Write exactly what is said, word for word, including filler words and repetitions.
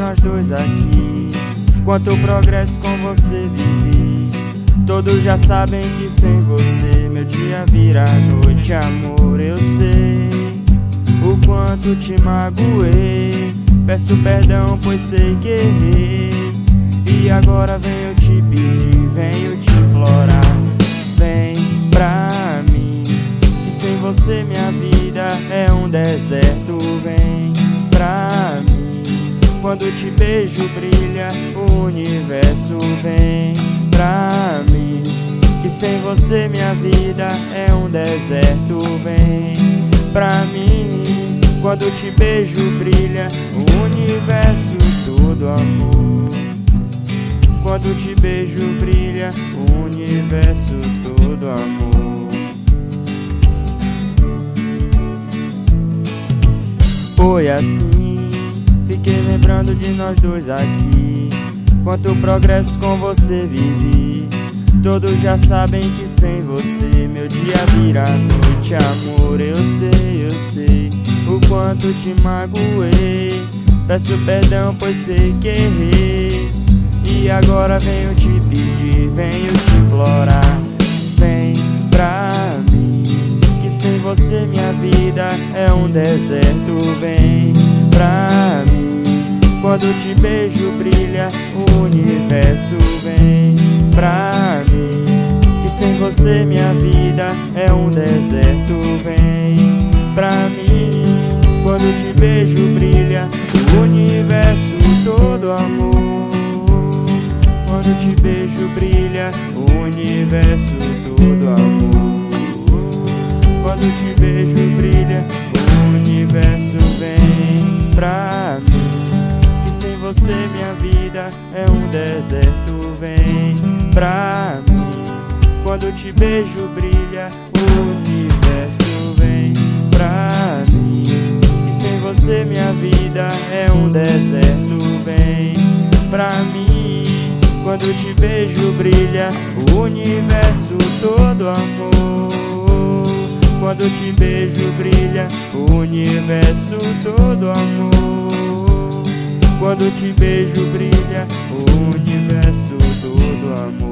nós dois aqui. Quanto progresso com você vivi. Todos já sabem que sem você meu dia vira noite, amor. Eu sei o quanto te magoei. Peço perdão, pois sei que errei. E agora venho te pedir, venho te implorar. Vem pra mim, que sem você minha vida é um deserto. Vem pra mim, quando te beijo brilha o universo. Vem pra mim, que sem você minha vida é um deserto. Vem pra mim, quando te beijo brilha o universo todo, amor. Quando te beijo brilha o universo todo, amor. Foi assim, fiquei lembrando de nós dois aqui. Quanto progresso com você vivi. Todos já sabem que sem você meu dia vira noite, amor. Eu sei, eu sei o quanto te magoei. Peço perdão, pois sei que errei. E agora venho te pedir, venho te implorar. Vem pra mim, que sem você minha vida é um deserto. Vem pra mim, quando te beijo brilha o universo. Vem pra mim, que sem você minha vida é um deserto. Vem pra mim, quando te beijo brilha o universo todo, amor. Quando te beijo brilha o universo todo, amor. Quando te beijo brilha o universo. Vem pra mim, que sem você minha vida é um deserto. Vem pra mim, quando te beijo brilha o universo. Vem pra mim, que sem você minha vida é um deserto. Vem pra mim, quando te beijo brilha o universo todo, amor. Quando te beijo brilha o universo todo, amor. Quando te beijo brilha o universo todo, amor.